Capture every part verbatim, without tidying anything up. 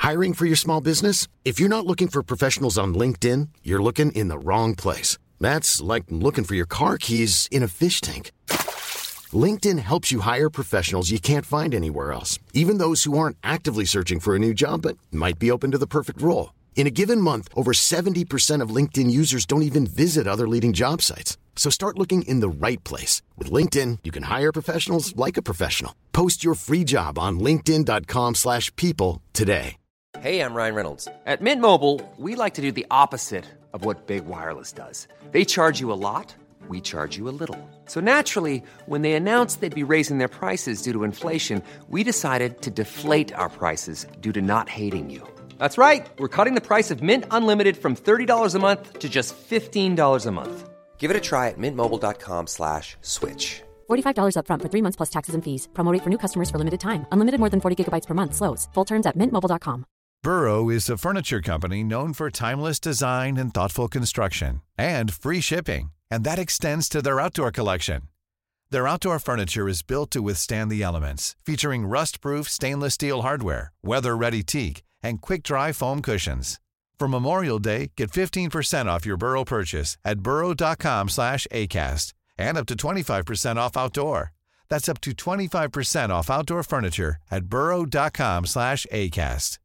Hiring for your small business? If you're not looking for professionals on LinkedIn, you're looking in the wrong place. That's like looking for your car keys in a fish tank. LinkedIn helps you hire professionals you can't find anywhere else, even those who aren't actively searching for a new job but might be open to the perfect role. In a given month, over seventy percent of LinkedIn users don't even visit other leading job sites. So start looking in the right place. With LinkedIn, you can hire professionals like a professional. Post your free job on linkedin.com slash people today. Hey, I'm Ryan Reynolds. At Mint Mobile, we like to do the opposite of what Big Wireless does. They charge you a lot, we charge you a little. So naturally, when they announced they'd be raising their prices due to inflation, we decided to deflate our prices due to not hating you. That's right. We're cutting the price of Mint Unlimited from thirty dollars a month to just fifteen dollars a month. Give it a try at mintmobile.com slash switch. forty-five dollars up front for three months plus taxes and fees. Promo rate for new customers for limited time. Unlimited more than forty gigabytes per month slows. Full terms at mint mobile dot com. Burrow is a furniture company known for timeless design and thoughtful construction and free shipping. And that extends to their outdoor collection. Their outdoor furniture is built to withstand the elements, featuring rust-proof stainless steel hardware, weather-ready teak, and quick-dry foam cushions. For Memorial Day, get fifteen percent off your Burrow purchase at burrow.com slash ACAST and up to twenty-five percent off outdoor. That's up to twenty-five percent off outdoor furniture at burrow.com slash ACAST.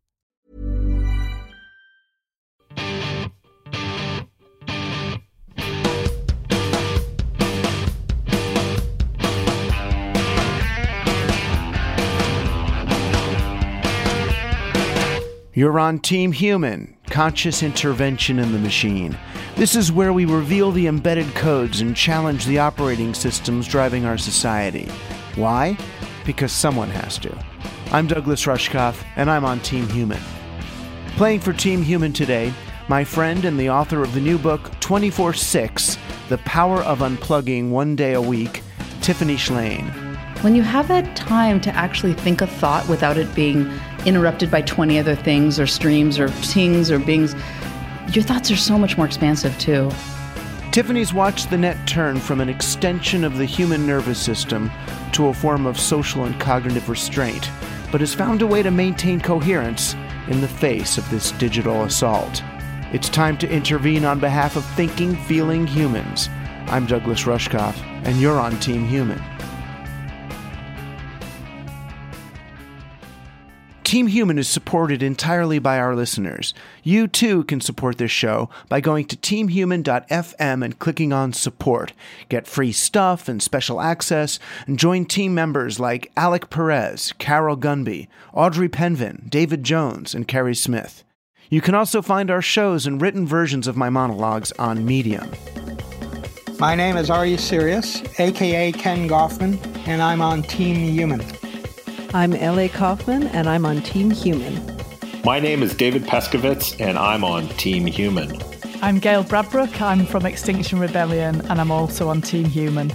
You're on Team Human, Conscious Intervention in the Machine. This is where we reveal the embedded codes and challenge the operating systems driving our society. Why? Because someone has to. I'm Douglas Rushkoff, and I'm on Team Human. Playing for Team Human today, my friend and the author of the new book, twenty-four six, The Power of Unplugging One Day a Week, Tiffany Shlain. When you have that time to actually think a thought without it being interrupted by twenty other things or streams or tings or bings, your thoughts are so much more expansive too. Tiffany's watched the net turn from an extension of the human nervous system to a form of social and cognitive restraint, but has found a way to maintain coherence in the face of this digital assault. It's time to intervene on behalf of thinking, feeling humans. I'm Douglas Rushkoff, and you're on Team Human. Team Human is supported entirely by our listeners. You, too, can support this show by going to team human dot f m and clicking on Support. Get free stuff and special access, and join team members like Alec Perez, Carol Gunby, Audrey Penvin, David Jones, and Kerry Smith. You can also find our shows and written versions of my monologues on Medium. My name is Ari Sirius, a k a. Ken Goffman, and I'm on Team Human. I'm L A. Kaufman, and I'm on Team Human. My name is David Peskovitz, and I'm on Team Human. I'm Gail Bradbrook, I'm from Extinction Rebellion, and I'm also on Team Human.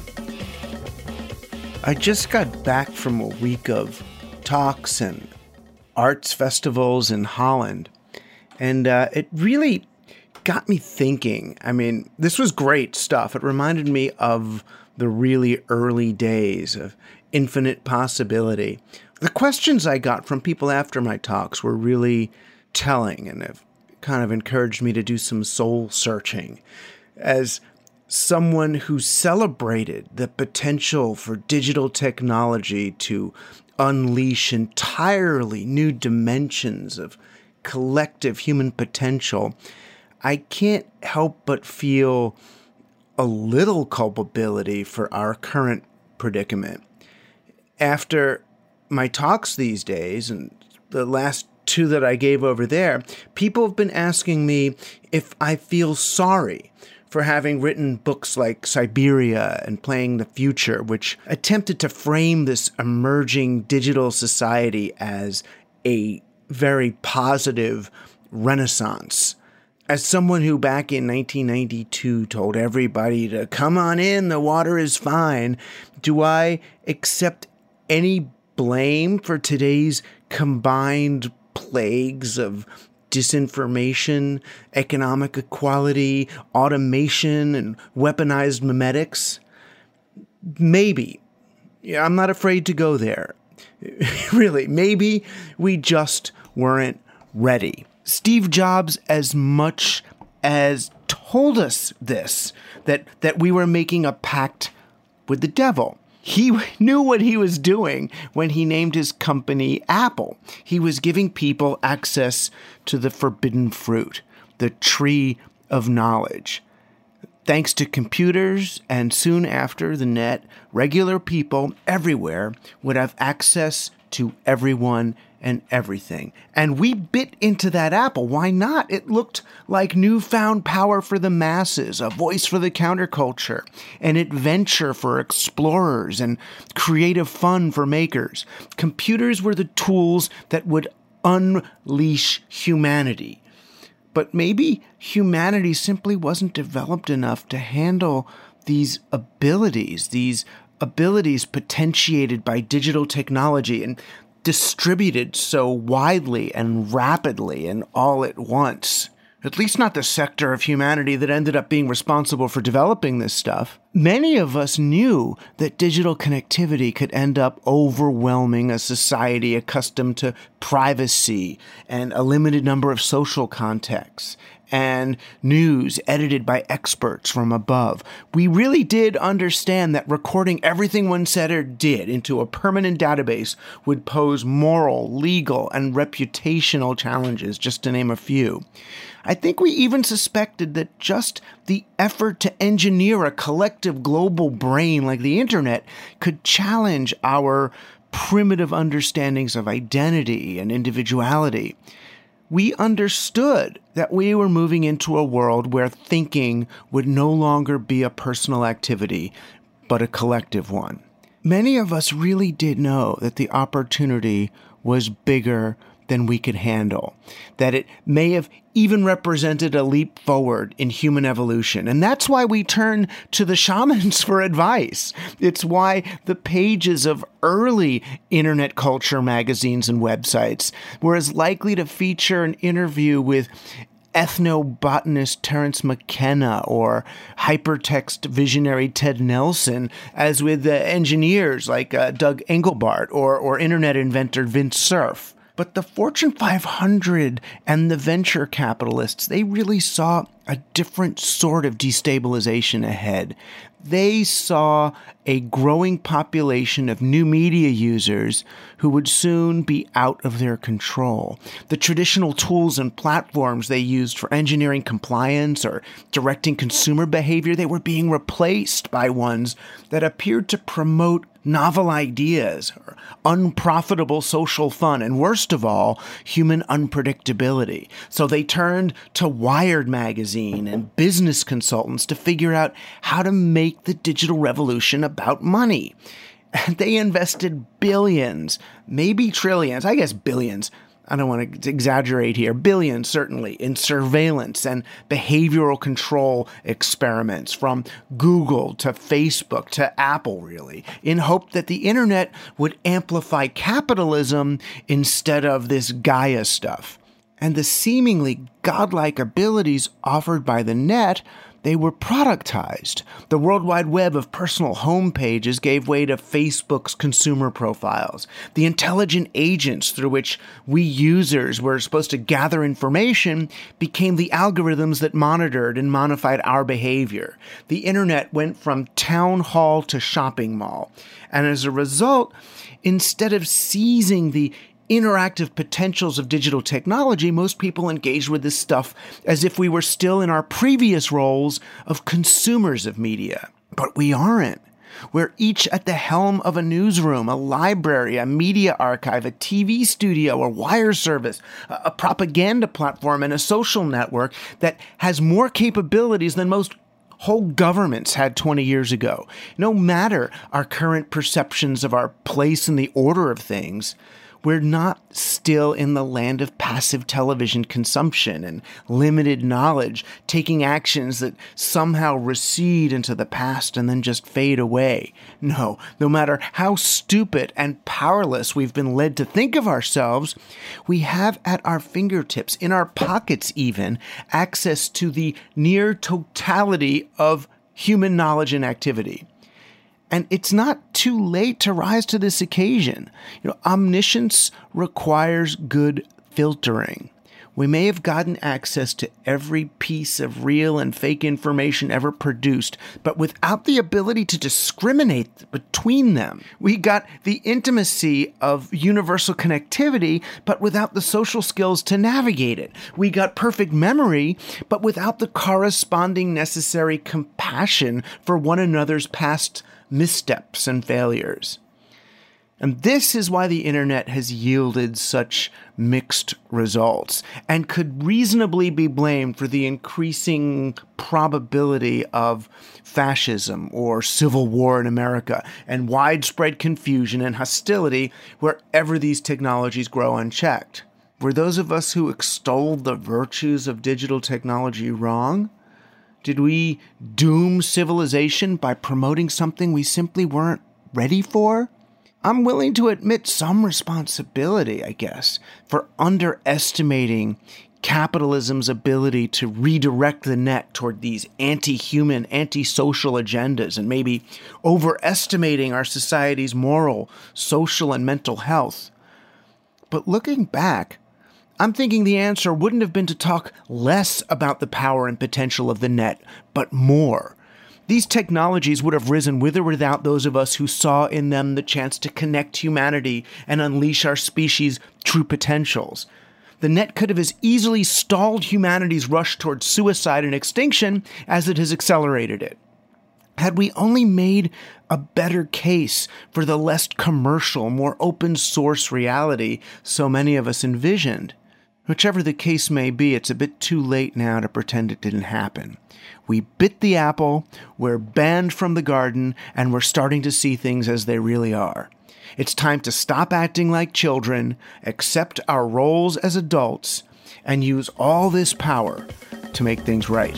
I just got back from a week of talks and arts festivals in Holland, and uh, it really got me thinking. I mean, this was great stuff. It reminded me of the really early days of infinite possibility. The questions I got from people after my talks were really telling and have kind of encouraged me to do some soul searching. As someone who celebrated the potential for digital technology to unleash entirely new dimensions of collective human potential, I can't help but feel a little culpability for our current predicament. After my talks these days, and the last two that I gave over there, people have been asking me if I feel sorry for having written books like Siberia and Playing the Future, which attempted to frame this emerging digital society as a very positive renaissance. As someone who back in nineteen ninety-two told everybody to come on in, the water is fine, do I accept any blame for today's combined plagues of disinformation, economic equality, automation, and weaponized memetics? Maybe. Yeah, I'm not afraid to go there. Really, maybe we just weren't ready. Steve Jobs as much as told us this, that, that we were making a pact with the devil. He knew what he was doing when he named his company Apple. He was giving people access to the forbidden fruit, the tree of knowledge. Thanks to computers and soon after the net, regular people everywhere would have access to everyone and everything. And we bit into that apple. Why not? It looked like newfound power for the masses, a voice for the counterculture, an adventure for explorers, and creative fun for makers. Computers were the tools that would unleash humanity. But maybe humanity simply wasn't developed enough to handle these abilities, these abilities potentiated by digital technology and distributed so widely and rapidly and all at once. At least not the sector of humanity that ended up being responsible for developing this stuff. Many of us knew that digital connectivity could end up overwhelming a society accustomed to privacy and a limited number of social contexts and news edited by experts from above. We really did understand that recording everything one said or did into a permanent database would pose moral, legal, and reputational challenges, just to name a few. I think we even suspected that just the effort to engineer a collective global brain like the internet could challenge our primitive understandings of identity and individuality. We understood that we were moving into a world where thinking would no longer be a personal activity, but a collective one. Many of us really did know that the opportunity was bigger than we could handle, that it may have even represented a leap forward in human evolution. And that's why we turn to the shamans for advice. It's why the pages of early internet culture magazines and websites were as likely to feature an interview with ethnobotanist Terence McKenna or hypertext visionary Ted Nelson as with uh, engineers like uh, Doug Engelbart or, or internet inventor Vint Cerf. But the Fortune five hundred and the venture capitalists, they really saw a different sort of destabilization ahead. They saw a growing population of new media users who would soon be out of their control. The traditional tools and platforms they used for engineering compliance or directing consumer behavior, they were being replaced by ones that appeared to promote novel ideas, or unprofitable social fun, and worst of all, human unpredictability. So they turned to Wired magazine and business consultants to figure out how to make the digital revolution about money. They invested billions, maybe trillions, I guess billions, I don't want to exaggerate here, billions certainly, in surveillance and behavioral control experiments from Google to Facebook to Apple, really, in hope that the internet would amplify capitalism instead of this Gaia stuff. And the seemingly godlike abilities offered by the net, they were productized. The World Wide Web of personal homepages gave way to Facebook's consumer profiles. The intelligent agents through which we users were supposed to gather information became the algorithms that monitored and modified our behavior. The internet went from town hall to shopping mall. And as a result, instead of seizing the interactive potentials of digital technology, most people engaged with this stuff as if we were still in our previous roles of consumers of media. But we aren't. We're each at the helm of a newsroom, a library, a media archive, a T V studio, a wire service, a propaganda platform, and a social network that has more capabilities than most whole governments had twenty years ago. No matter our current perceptions of our place in the order of things, we're not still in the land of passive television consumption and limited knowledge, taking actions that somehow recede into the past and then just fade away. No, no matter how stupid and powerless we've been led to think of ourselves, we have at our fingertips, in our pockets even, access to the near totality of human knowledge and activity. And it's not too late to rise to this occasion. You know, omniscience requires good filtering. We may have gotten access to every piece of real and fake information ever produced, but without the ability to discriminate between them. We got the intimacy of universal connectivity, but without the social skills to navigate it. We got perfect memory, but without the corresponding necessary compassion for one another's past missteps and failures. And this is why the internet has yielded such mixed results and could reasonably be blamed for the increasing probability of fascism or civil war in America and widespread confusion and hostility wherever these technologies grow unchecked. Were those of us who extolled the virtues of digital technology wrong? Did we doom civilization by promoting something we simply weren't ready for? I'm willing to admit some responsibility, I guess, for underestimating capitalism's ability to redirect the net toward these anti-human, anti-social agendas, and maybe overestimating our society's moral, social, and mental health. But looking back, I'm thinking the answer wouldn't have been to talk less about the power and potential of the net, but more. These technologies would have risen with or without those of us who saw in them the chance to connect humanity and unleash our species' true potentials. The net could have as easily stalled humanity's rush towards suicide and extinction as it has accelerated it. Had we only made a better case for the less commercial, more open-source reality so many of us envisioned. Whichever the case may be, it's a bit too late now to pretend it didn't happen. We bit the apple, we're banned from the garden, and we're starting to see things as they really are. It's time to stop acting like children, accept our roles as adults, and use all this power to make things right.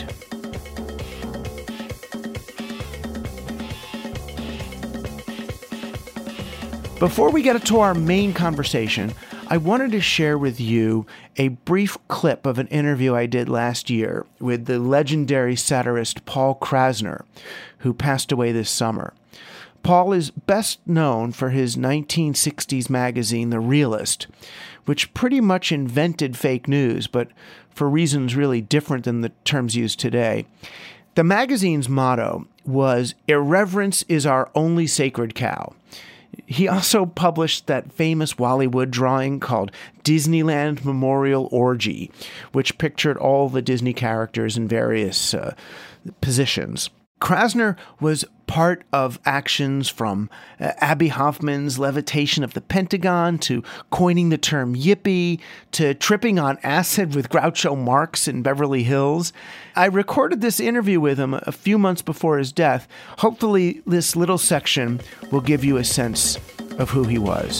Before we get to our main conversation, I wanted to share with you a brief clip of an interview I did last year with the legendary satirist Paul Krassner, who passed away this summer. Paul is best known for his nineteen sixties magazine, The Realist, which pretty much invented fake news, but for reasons really different than the terms used today. The magazine's motto was, "Irreverence is our only sacred cow." He also published that famous Wally Wood drawing called Disneyland Memorial Orgy, which pictured all the Disney characters in various uh, positions. Krassner was part of actions from uh, Abby Hoffman's levitation of the Pentagon to coining the term yippie to tripping on acid with Groucho Marx in Beverly Hills. I recorded this interview with him a few months before his death. Hopefully this little section will give you a sense of who he was.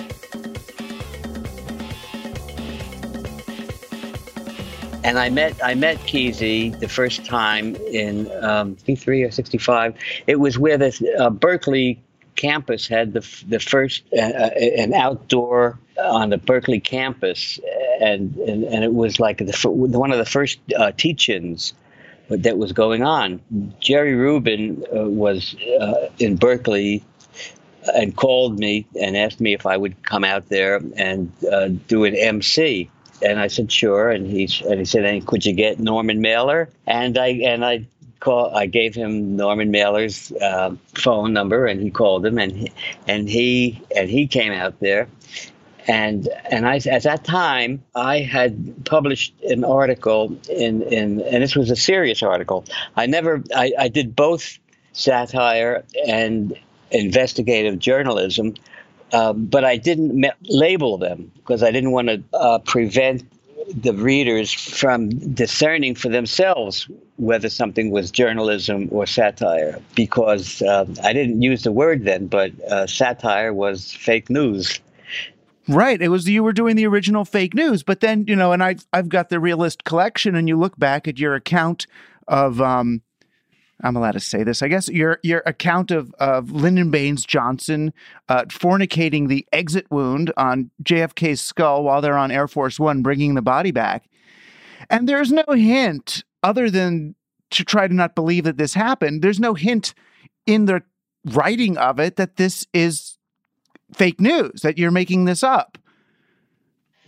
And I met I met Kesey the first time in um, sixty-three or sixty-five. It was where the uh, Berkeley campus had the the first uh, an outdoor on the Berkeley campus, and and, and it was like the one of the first uh, teach-ins that was going on. Jerry Rubin uh, was uh, in Berkeley and called me and asked me if I would come out there and uh, do an M C. And I said, sure. And he and he said, and could you get Norman Mailer? And I and I call I gave him Norman Mailer's uh, phone number, and he called him, and he, and he and he came out there. And and I at that time I had published an article in in and this was a serious article. I never I, I did both satire and investigative journalism. Um, but I didn't me- label them because I didn't want to uh, prevent the readers from discerning for themselves whether something was journalism or satire, because uh, I didn't use the word then, but uh, satire was fake news. Right. It was, you were doing the original fake news, but then, you know, and I've, I've got the Realist collection, and you look back at your account of, um, I'm allowed to say this, I guess, your your account of, of Lyndon Baines Johnson uh, fornicating the exit wound on J F K's skull while they're on Air Force One, bringing the body back. And there's no hint, other than to try to not believe that this happened, there's no hint in the writing of it that this is fake news, that you're making this up.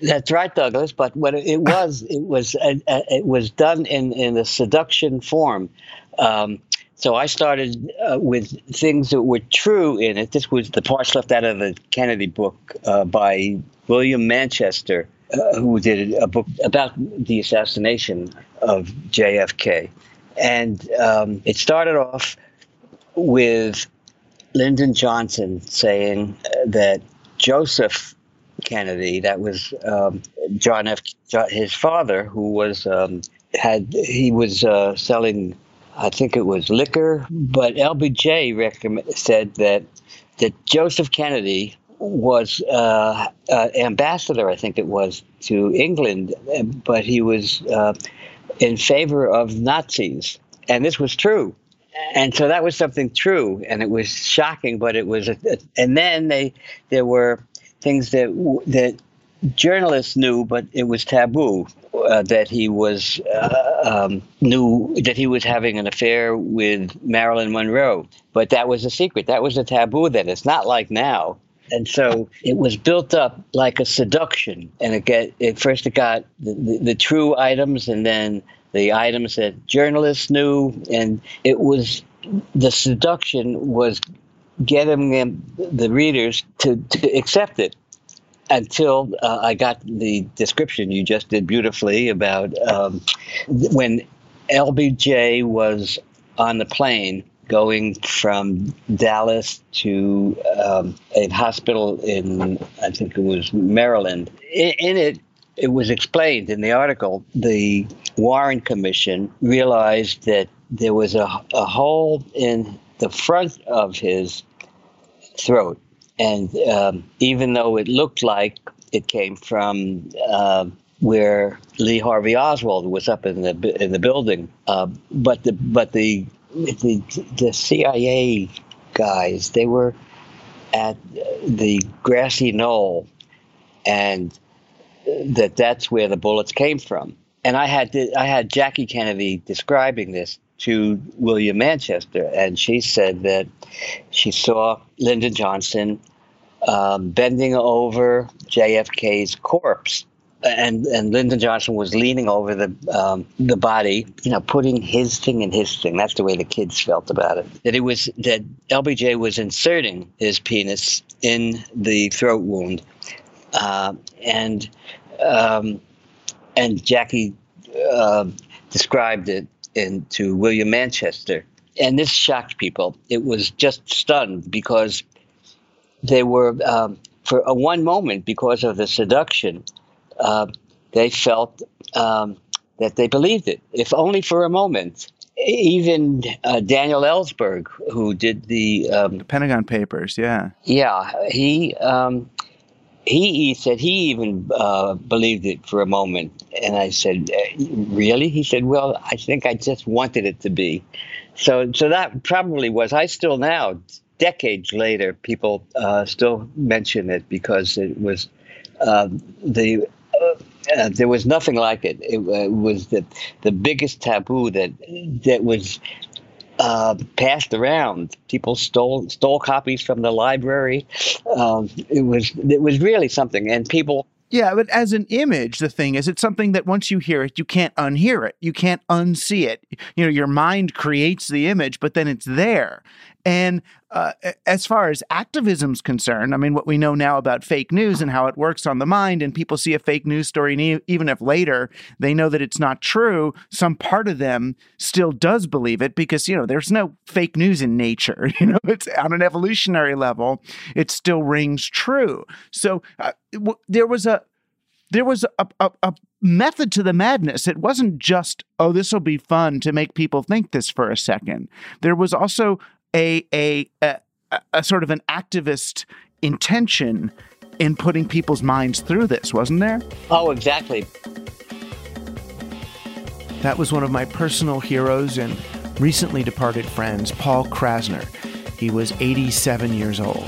That's right, Douglas. But what it was, it was uh, it was done in, in a seduction form. Um, so I started uh, with things that were true in it. This was the parts left out of the Kennedy book uh, by William Manchester, uh, who did a book about the assassination of J F K. And um, it started off with Lyndon Johnson saying that Joseph Kennedy, that was um, John F. his father, who was um, had he was uh, selling, I think it was liquor, but L B J recommend, said that that Joseph Kennedy was uh, uh, ambassador, I think it was, to England, but he was uh, in favor of Nazis, and this was true. And so that was something true, and it was shocking, but it was. A, a, and then they there were things that that journalists knew, but it was taboo. Uh, that he was uh, um, knew that he was having an affair with Marilyn Monroe, but that was a secret. That was a taboo then. It's not like now. And so it was built up like a seduction, and it get it first it got the, the, the true items, and then the items that journalists knew, and it was the seduction was getting them, the readers to, to accept it. Until uh, I got the description you just did beautifully about um, when L B J was on the plane going from Dallas to um, a hospital in, I think it was Maryland. In, in it, it was explained in the article, the Warren Commission realized that there was a, a hole in the front of his throat. And um, even though it looked like it came from uh, where Lee Harvey Oswald was up in the in the building, uh, but the but the, the the C I A guys, they were at the grassy knoll, and that that's where the bullets came from. And I had to, I had Jackie Kennedy describing this to William Manchester, and she said that she saw Lyndon Johnson um, bending over J F K's corpse, and and Lyndon Johnson was leaning over the um, the body, you know, putting his thing in his thing. That's the way the kids felt about it. That it was that L B J was inserting his penis in the throat wound, uh, and um, and Jackie uh, described it in, to William Manchester. And this shocked people. It was just stunned because they were, um, for a one moment, because of the seduction, uh, they felt um, that they believed it, if only for a moment. Even uh, Daniel Ellsberg, who did the... Um, the Pentagon Papers, yeah. Yeah, he... Um, He, he said he even uh, believed it for a moment. And I said, really? He said, well, I think I just wanted it to be. So so that probably was. I still now, decades later, people uh, still mention it because it was uh, the uh, uh, there was nothing like it. It uh, was the the biggest taboo that that was Uh, passed around. People stole stole copies from the library. Um, it was it was really something, and people. Yeah, but as an image, the thing is, it's something that once you hear it, you can't unhear it. You can't unsee it. You know, your mind creates the image, but then it's there. And uh, as far as activism's concerned, I mean, what we know now about fake news and how it works on the mind, and people see a fake news story, and even if later they know that it's not true, some part of them still does believe it because, you know, there's no fake news in nature. You know, it's on an evolutionary level, it still rings true. So uh, w- there was a There was a, a, a method to the madness. It wasn't just, oh, this will be fun to make people think this for a second. There was also a a, a, a sort of an activist intention in putting people's minds through this, wasn't there? Oh, exactly. That was one of my personal heroes and recently departed friends, Paul Krasner. He was eighty-seven years old.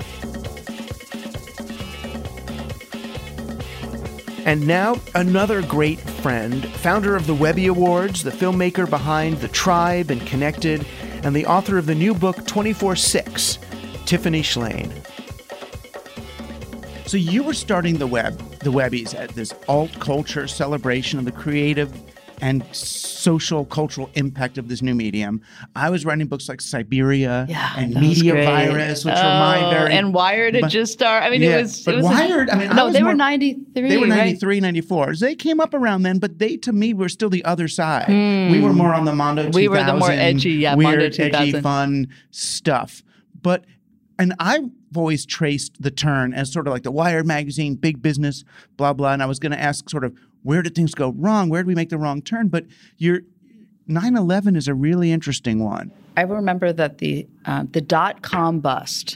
And now, another great friend, founder of the Webby Awards, the filmmaker behind The Tribe and Connected, and the author of the new book twenty-four six, Tiffany Shlain. So you were starting the web the Webbies as this alt culture celebration of the creative and social cultural impact of this new medium. I was writing books like Siberia yeah, and Media Virus, which oh, were my very... And Wired had just started. I mean, yeah, it was... But it was Wired, a, I mean... No, I they more, were ninety-three, They were ninety-three, right? ninety-four. They came up around then, but they, to me, were still the other side. Mm. We were more on the Mondo two thousand. We were the more edgy, yeah, weird, Mondo two thousand. Edgy, fun stuff. But... And I've always traced the turn as sort of like the Wired magazine, big business, blah, blah. And I was going to ask sort of, where did things go wrong? Where did we make the wrong turn? But your nine eleven is a really interesting one. I remember that the uh, the dot-com bust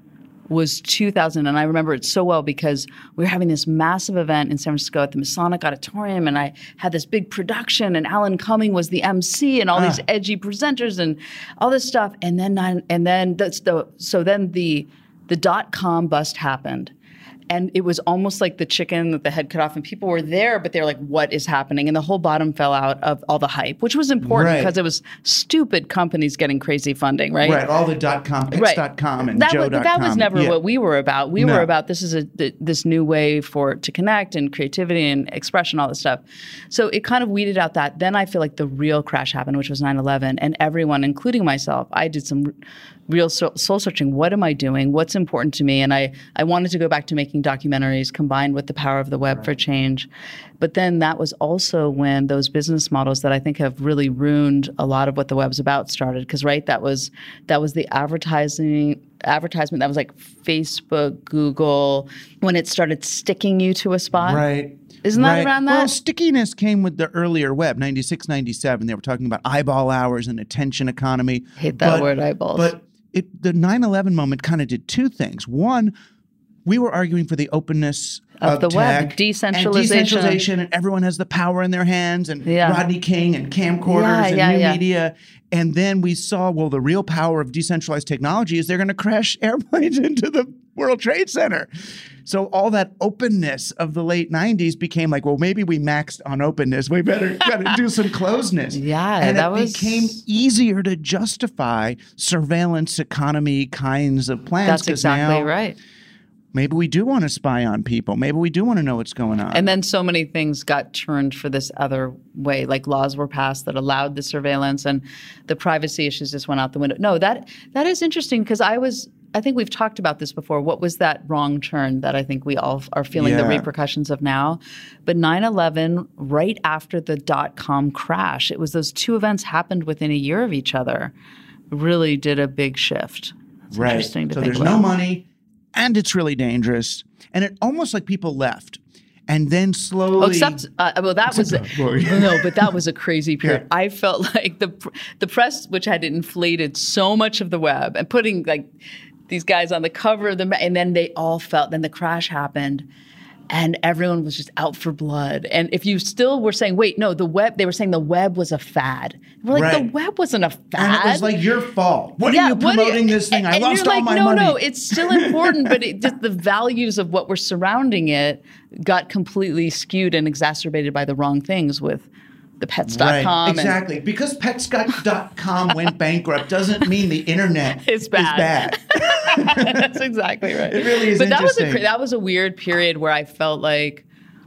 was two thousand, and I remember it so well because we were having this massive event in San Francisco at the Masonic Auditorium, and I had this big production, and Alan Cumming was the M C, and all ah. these edgy presenters, and all this stuff, and then and then that's the so then the the dot-com bust happened. And it was almost like the chicken with the head cut off, and people were there, but they were like, what is happening? And the whole bottom fell out of all the hype, which was important right. because it was stupid companies getting crazy funding, right? Right, all the dot-com, Pix dot com, right. and that Joe was, dot com. That was never yeah. what we were about. We no. were about this is a th- this new way for to connect and creativity and expression, all this stuff. So it kind of weeded out that. Then I feel like the real crash happened, which was nine eleven, and everyone, including myself, I did some real soul searching. What am I doing? What's important to me? And I, I wanted to go back to making documentaries combined with the power of the web right. for change. But then that was also when those business models that I think have really ruined a lot of what the web's about started. Because right, that was that was the advertising advertisement that was like Facebook, Google, when it started sticking you to a spot. Right. Isn't that right. around that? Well, stickiness came with the earlier web, ninety-six, ninety-seven. They were talking about eyeball hours and attention economy. I hate that but, word, eyeballs. But it, the nine eleven moment kind of did two things. One, we were arguing for the openness of, of the tech web, decentralization. And decentralization, and everyone has the power in their hands, and yeah. Rodney King and camcorders yeah, and yeah, new yeah. media. And then we saw, well, the real power of decentralized technology is they're going to crash airplanes into the World Trade Center. So all that openness of the late nineties became like, well, maybe we maxed on openness. We better gotta do some closeness. Yeah, and that it was... became easier to justify surveillance economy kinds of plans. That's exactly now, right. Maybe we do want to spy on people. Maybe we do want to know what's going on. And then so many things got turned for this other way, like laws were passed that allowed the surveillance, and the privacy issues just went out the window. No, that that is interesting because I was, I think we've talked about this before. What was that wrong turn that I think we all are feeling yeah. the repercussions of now? But nine eleven, right after the dot-com crash, it was those two events happened within a year of each other, really did a big shift. That's right. interesting to so think there's about. no money. And it's really dangerous. And it almost like people left. And then slowly... Oh, except, uh, well, that was... Except, a, no, but that was a crazy period. Yeah. I felt like the the press, which had inflated so much of the web and putting like these guys on the cover of the... And then they all felt... Then the crash happened. And everyone was just out for blood. And if you still were saying, wait, no, the web, they were saying the web was a fad. We're like, right. the web wasn't a fad. And it was like your fault. What yeah, are you promoting you, this thing? And, I and lost you're all like, my no, money. No, no, it's still important, but it, just the values of what were surrounding it got completely skewed and exacerbated by the wrong things with the pets dot com. Right, exactly. And, because pets dot com went bankrupt doesn't mean the internet it's bad. is bad. That's exactly right. It really is but that was, interesting. a, that was a weird period where I felt like,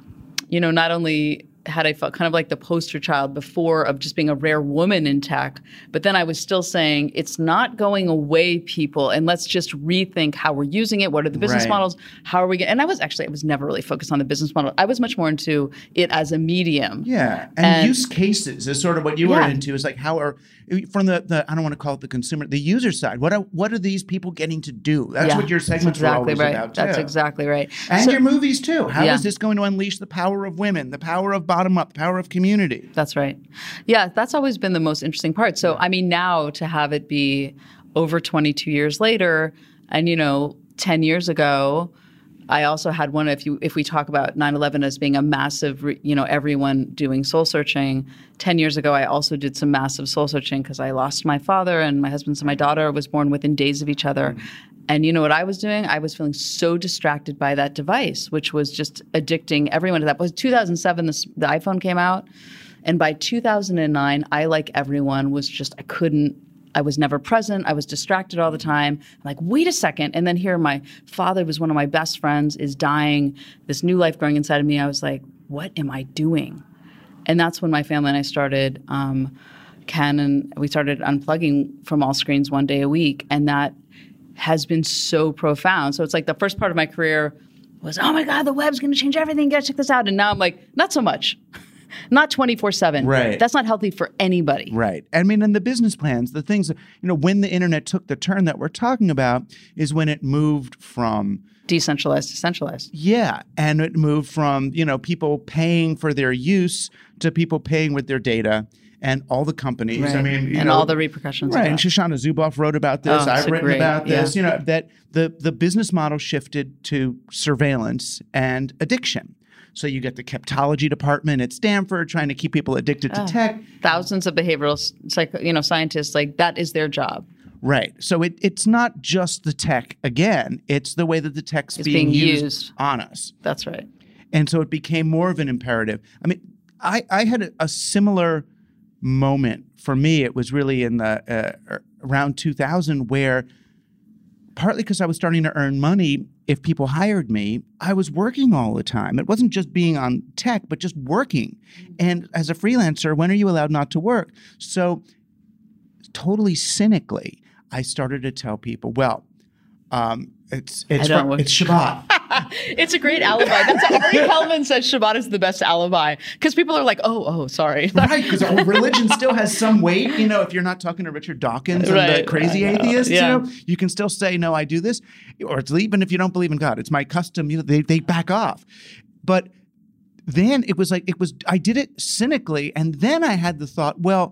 you know, not only had I felt kind of like the poster child before of just being a rare woman in tech, but then I was still saying it's not going away, people, and let's just rethink how we're using it. What are the business right. models? How are we getting? And I was actually, I was never really focused on the business model. I was much more into it as a medium. Yeah, and, and use cases is sort of what you yeah. were into. Is like how are from the, the I don't want to call it the consumer, the user side. What are what are these people getting to do? That's yeah, what your segments exactly were always right. about too. That's exactly right. And so, your movies too. How yeah. is this going to unleash the power of women, the power of bottom up, the power of community? That's right. Yeah, that's always been the most interesting part. So I mean, now to have it be over twenty-two years later, and you know, ten years ago, I also had one, if you if we talk about nine eleven as being a massive, you know, everyone doing soul searching, ten years ago I also did some massive soul searching because I lost my father and my husband and my daughter was born within days of each other. Mm-hmm. And you know what I was doing? I was feeling so distracted by that device, which was just addicting everyone to that. It was two thousand seven, the, the iPhone came out. And by two thousand nine, I, like everyone, was just, I couldn't I was never present. I was distracted all the time. I'm like, wait a second. And then here my father was one of my best friends, is dying, this new life growing inside of me. I was like, what am I doing? And that's when my family and I started um, Ken, and we started unplugging from all screens one day a week. And that has been so profound. So it's like the first part of my career was, oh my God, the web's going to change everything. You got to check this out. And now I'm like, not so much. Not twenty-four seven. Right. That's not healthy for anybody. Right. I mean, and the business plans, the things, that, you know, when the internet took the turn that we're talking about is when it moved from decentralized to centralized. Yeah. And it moved from, you know, people paying for their use to people paying with their data. And all the companies, right. I mean, you and know, all the repercussions. Right. Of And Shoshana Zuboff wrote about this. Oh, I've so written great. about this. Yeah. You know, that the the business model shifted to surveillance and addiction. So you get the Keptology department at Stanford trying to keep people addicted to oh, tech. Thousands of behavioral psych, you know, scientists, like that is their job. Right. So it, it's not just the tech again. It's the way that the tech's it's being, being used, used on us. That's right. And so it became more of an imperative. I mean, I, I had a, a similar moment. For me, it was really in the uh, around two thousand, where partly because I was starting to earn money, if people hired me, I was working all the time. It wasn't just being on tech, but just working. And as a freelancer, when are you allowed not to work? So totally cynically, I started to tell people, well, um, it's it's from, it's Shabbat. It's a great alibi. That's Ari Hellman says Shabbat is the best alibi, because people are like, oh, oh, sorry. Right, because religion still has some weight. You know, if you're not talking to Richard Dawkins and right, the crazy right, atheists, yeah. you know, you can still say, no, I do this. Or it's even if you don't believe in God, it's my custom. You know, they they back off. But then it was like, it was, I did it cynically. And then I had the thought, well,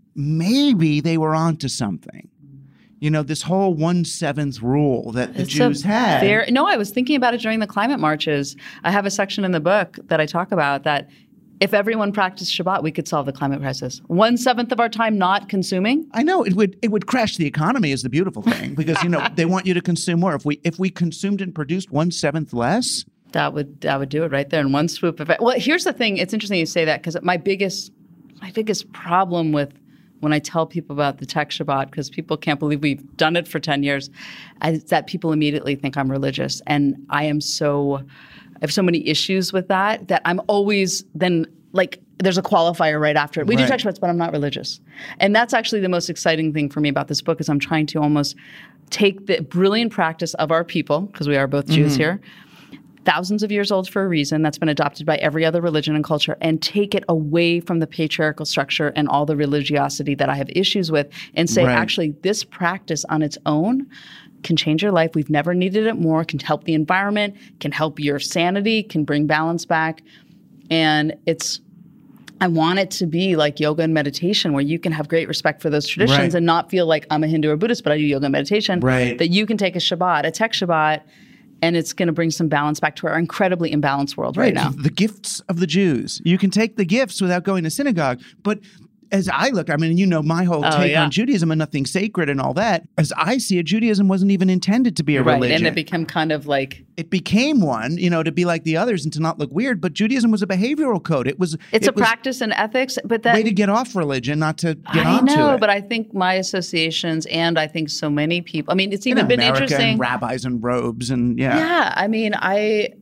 maybe they were onto something. You know, this whole one-seventh rule that the it's Jews had. Fair, no, I was thinking about it during the climate marches. I have a section in the book that I talk about that if everyone practiced Shabbat, we could solve the climate crisis. One-seventh of our time not consuming. I know. It would it would crash the economy is the beautiful thing, because, you know, they want you to consume more. If we if we consumed and produced one-seventh less. That would that would do it right there in one swoop. Well, here's the thing. It's interesting you say that, because my biggest my biggest problem with when I tell people about the tech Shabbat, because people can't believe we've done it for ten years, is that people immediately think I'm religious. And I am so, I have so many issues with that, that I'm always then like, there's a qualifier right after it. We right. do tech Shabbats, but I'm not religious. And that's actually the most exciting thing for me about this book, is I'm trying to almost take the brilliant practice of our people, because we are both Jews mm-hmm. here, thousands of years old for a reason, that's been adopted by every other religion and culture, and take it away from the patriarchal structure and all the religiosity that I have issues with, and say, right. actually, this practice on its own can change your life. We've never needed it more, can help the environment, can help your sanity, can bring balance back. And it's, I want it to be like yoga and meditation, where you can have great respect for those traditions right. and not feel like I'm a Hindu or Buddhist, but I do yoga and meditation. Right. That you can take a Shabbat, a tech Shabbat, and it's going to bring some balance back to our incredibly imbalanced world right, right now. The gifts of the Jews. You can take the gifts without going to synagogue. But as I look, I mean, you know, my whole oh, take yeah. on Judaism and nothing sacred and all that, as I see it, Judaism wasn't even intended to be a right. religion. And it became kind of like... It became one, you know, to be like the others and to not look weird. But Judaism was a behavioral code. It was It's it a was practice and ethics, but that... way to get off religion, not to get I onto know, it. but I think my associations, and I think so many people... I mean, it's even in been America interesting... And rabbis and robes and, yeah. Yeah, I mean, I...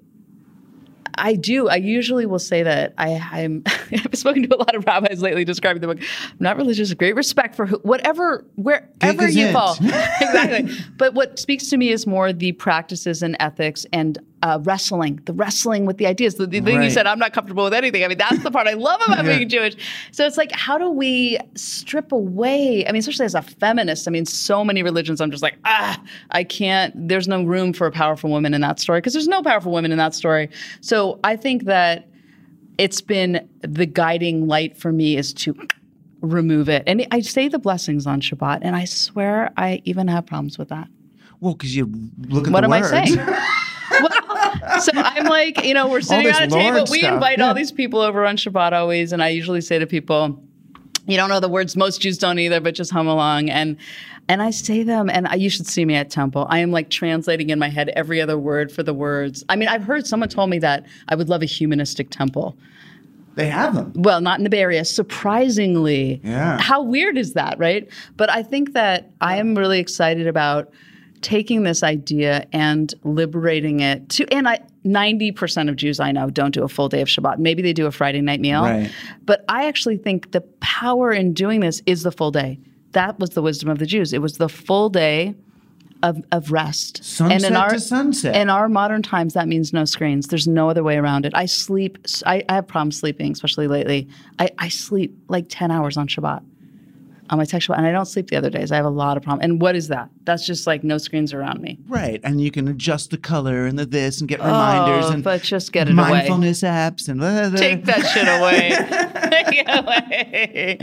I do. I usually will say that I, I'm. I've spoken to a lot of rabbis lately describing the book. I'm not religious. Great respect for who, whatever, wherever you fall. Exactly. But what speaks to me is more the practices and ethics and uh, wrestling, the wrestling with the ideas. The, the thing right. you said, I'm not comfortable with anything. I mean, that's the part I love about yeah. being Jewish. So it's like, how do we strip away? I mean, especially as a feminist. I mean, so many religions. I'm just like, ah, I can't. There's no room for a powerful woman in that story, because there's no powerful women in that story. So I think that it's been the guiding light for me is to remove it. And I say the blessings on Shabbat, and I swear I even have problems with that. Well, because you look at what the am words. I saying? Well, so I'm like, you know, we're sitting at a table. We stuff. invite yeah. all these people over on Shabbat always, and I usually say to people, you don't know the words, most Jews don't either, but just hum along. And and I say them, and I, you should see me at Temple. I am like translating in my head every other word for the words. I mean, I've heard someone told me that I would love a humanistic temple. They have them. Well, not in the Bay Area, surprisingly. Yeah. How weird is that, right? But I think that I am really excited about taking this idea and liberating it to, and I, ninety percent of Jews I know don't do a full day of Shabbat. Maybe they do a Friday night meal. Right. But I actually think the power in doing this is the full day. That was the wisdom of the Jews. It was the full day of, of rest. Sunset and in our, to sunset. In our modern times, that means no screens. There's no other way around it. I sleep, I, I have problems sleeping, especially lately. I, I sleep like ten hours on Shabbat. On my tech Shabbat, and I don't sleep the other days. I have a lot of problems. And what is that? That's just like no screens around me. Right. And you can adjust the color and the this and get reminders oh, and but just get it mindfulness away. apps and blah, blah. Take that shit away. Take it away.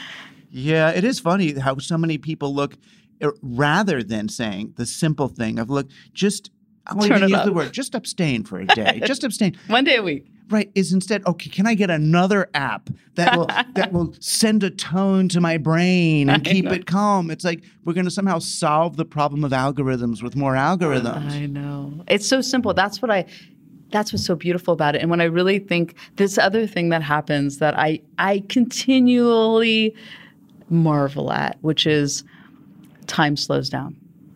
Yeah, it is funny how so many people look, rather than saying the simple thing of, look, just, I'll Turn even it use up. the word, just abstain for a day. Just abstain. One day a week. Right, is instead, okay, can I get another app that will that will send a tone to my brain and I keep know. it calm? It's like we're going to somehow solve the problem of algorithms with more algorithms. I know. It's so simple. That's what I that's what's so beautiful about it. And when I really think this other thing that happens that I I continually marvel at, which is time slows down.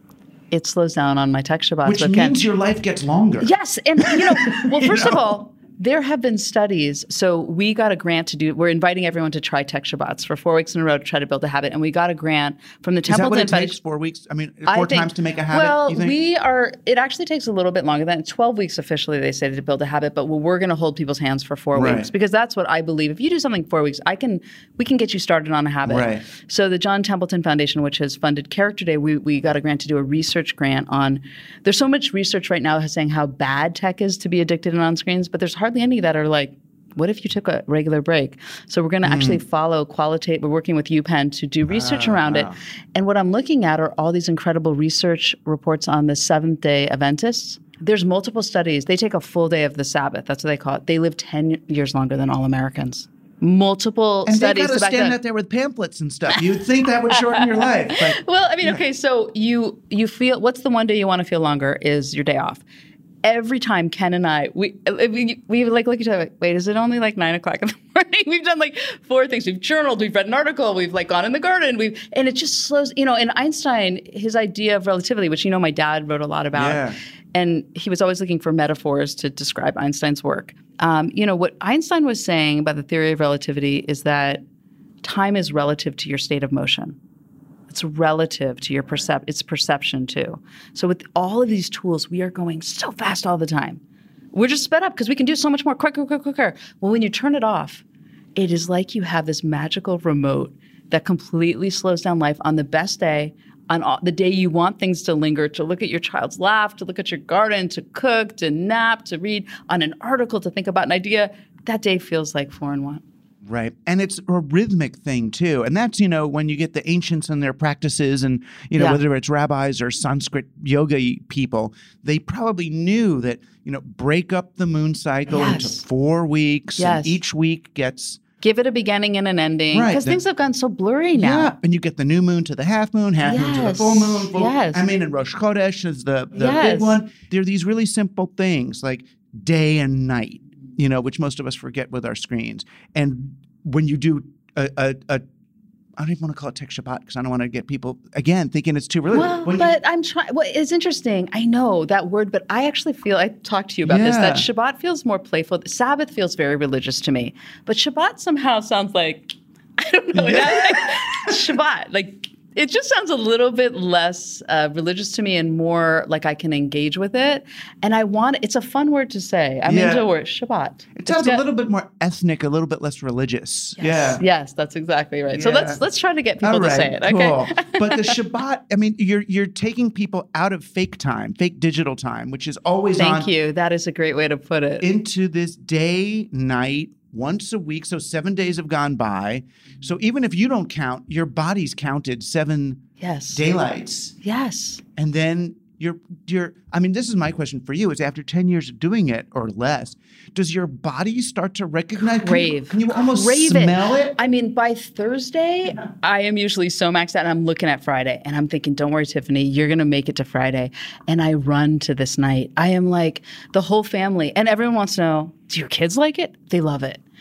It slows down on my tech Shabbat. Which means your life gets longer. Yes. And, you know, well, You first know? of all, there have been studies. So we got a grant to do, we're inviting everyone to try tech Shabbats for four weeks in a row to try to build a habit. And we got a grant from the Is that Templeton what it Foundation. takes? Four weeks? I mean, I four think- times to make a habit, Well, you think? we are, it actually takes a little bit longer than twelve weeks officially, they say, to build a habit, but we're going to hold people's hands for four Right. weeks because that's what I believe. If you do something four weeks, I can, we can get you started on a habit. Right. So the John Templeton Foundation, which has funded Character Day, we, we got a grant to do a research grant on, there's so much research right now saying how bad tech is to be addicted and on screens, but there's hardly any that are like, what if you took a regular break? So we're going to Mm. actually follow qualitative. We're working with UPenn to do research Ah, around wow. it. And what I'm looking at are all these incredible research reports on the Seventh-day Adventists. There's multiple studies. They take a full day of the Sabbath. That's what they call it. They live ten years longer than all Americans. Multiple And they studies. got to to back stand that. out there with pamphlets and stuff. You'd think that would shorten your life. But Well, I mean, okay, so you you feel, what's the one day you want to feel longer is your day off. Every time Ken and I, we we, we like look at each other like, wait, is it only like nine o'clock in the morning? We've done like four things. We've journaled, we've read an article, we've like gone in the garden, we've, and it just slows, you know, and Einstein, his idea of relativity, which, you know, my dad wrote a lot about, Yeah. and he was always looking for metaphors to describe Einstein's work. Um, you know, what Einstein was saying about the theory of relativity is that time is relative to your state of motion. It's relative to your percep. It's perception too. So with all of these tools, we are going so fast all the time. We're just sped up because we can do so much more quicker, quicker, quicker. Well, when you turn it off, it is like you have this magical remote that completely slows down life on the best day, on all, the day you want things to linger, to look at your child's laugh, to look at your garden, to cook, to nap, to read, on an article, to think about an idea. That day feels like four and one. Right. And it's a rhythmic thing, too. And that's, you know, when you get the ancients and their practices and, you know, Yeah. whether it's rabbis or Sanskrit yoga people, they probably knew that, you know, break up the moon cycle Yes. into four weeks. Yes. And each week gets... Give it a beginning and an ending. Right. Because The- things have gotten so blurry now. Yeah. And you get the new moon to the half moon, half moon to the Yes. full moon. Full, Yes. I mean, and Rosh Chodesh is the, the Yes. big one. There are these really simple things like day and night, you know, which most of us forget with our screens. And when you do a, a, a I don't even want to call it Tech Shabbat because I don't want to get people, again, thinking it's too religious. Well, When you- but I'm trying. Well, it's interesting. I know that word, but I actually feel, I talked to you about this, Yeah. that Shabbat feels more playful. Sabbath feels very religious to me. But Shabbat somehow sounds like, I don't know, like Shabbat. Like, it just sounds a little bit less uh, religious to me and more like I can engage with it. And I want, it's a fun word to say. I'm Yeah. into the word Shabbat. It sounds It's a got- little bit more ethnic, a little bit less religious. Yeah. Yes, that's exactly right. So Yeah. let's let's try to get people All to right, say it. cool. Okay. But the Shabbat, I mean, you're you're taking people out of fake time, fake digital time, which is always Thank on, you. That is a great way to put it. into this day, night, once a week. So seven days have gone by. So even if you don't count, your body's counted seven Yes. daylights. Yes. And then you're, you're, I mean, this is my question for you is after ten years of doing it or less, does your body start to recognize? Crave. Can you, can you almost Crave smell it? I mean, by Thursday, I am usually so maxed out and I'm looking at Friday and I'm thinking, don't worry, Tiffany, you're going to make it to Friday. And I run to this night. I am like the whole family and everyone wants to know, do your kids like it? They love it.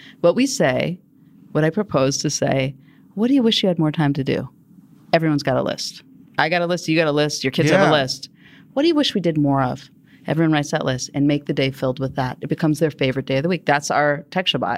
What we say, what I propose to say, what do you wish you had more time to do? Everyone's got a list. I got a list, you got a list, your kids Yeah. have a list. What do you wish we did more of? Everyone writes that list and make the day filled with that. It becomes their favorite day of the week. That's our Tech Shabbat.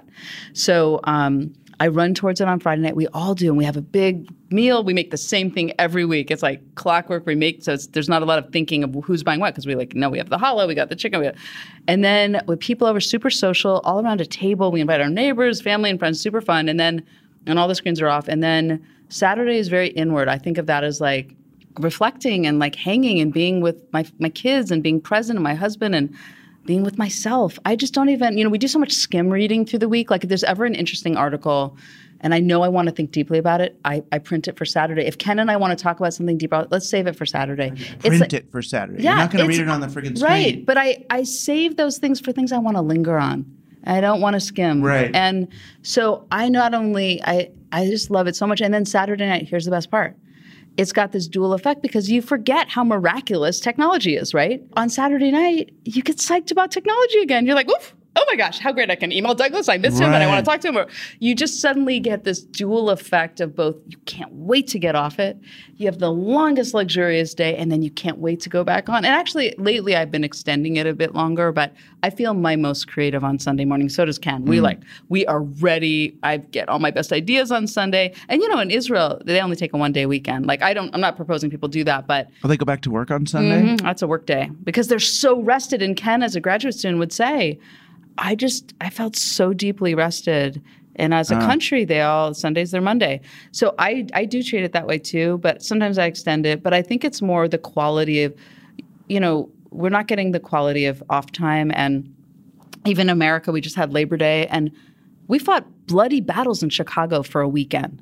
So um, I run towards it on Friday night. We all do. And we have a big meal. We make the same thing every week. It's like clockwork. We make, so it's, there's not a lot of thinking of who's buying what because we like, no, we have the challah, we got the chicken. We got, and then with people over, super social, all around a table. We invite our neighbors, family, and friends, super fun. And then, and all the screens are off. And then Saturday is very inward. I think of that as like, reflecting and like hanging and being with my my kids and being present and my husband and being with myself. I just don't even, you know, we do so much skim reading through the week. Like if there's ever an interesting article and I know I want to think deeply about it, I, I print it for Saturday. If Ken and I want to talk about something deeper, let's save it for Saturday. Print it's like, it for Saturday. Yeah, You're not going to it's- read it on the friggin' screen. Right, but I, I save those things for things I want to linger on. I don't want to skim. Right. And so I not only, I, I just love it so much. And then Saturday night, here's the best part. It's got this dual effect because you forget how miraculous technology is, right? On Saturday night, you get psyched about technology again. You're like, oof, oh my gosh, how great. I can email Douglas. I miss him and I want to talk to him. Or you just suddenly get this dual effect of both you can't wait to get off it. You have the longest luxurious day and then you can't wait to go back on. And actually, lately I've been extending it a bit longer, but I feel my most creative on Sunday morning. So does Ken. Mm. We like, we are ready. I get all my best ideas on Sunday. And you know, in Israel, they only take a one day weekend. Like I don't, I'm not proposing people do that, but. Will they go back to work on Sunday? Mm-hmm, that's a work day because they're so rested. And Ken, as a graduate student, would say, I just, I felt so deeply rested. And as a uh. country, they all, Sunday's their Monday. So I, I do treat it that way too, but sometimes I extend it. But I think it's more the quality of, you know, we're not getting the quality of off time. And even in America, we just had Labor Day and we fought bloody battles in Chicago for a weekend.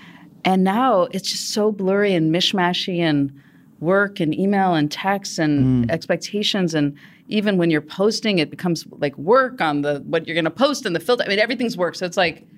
And now it's just so blurry and mishmashy and work and email and text and mm. expectations. And even when you're posting, it becomes like work on the what you're going to post and the filter. I mean, everything's work. So it's like,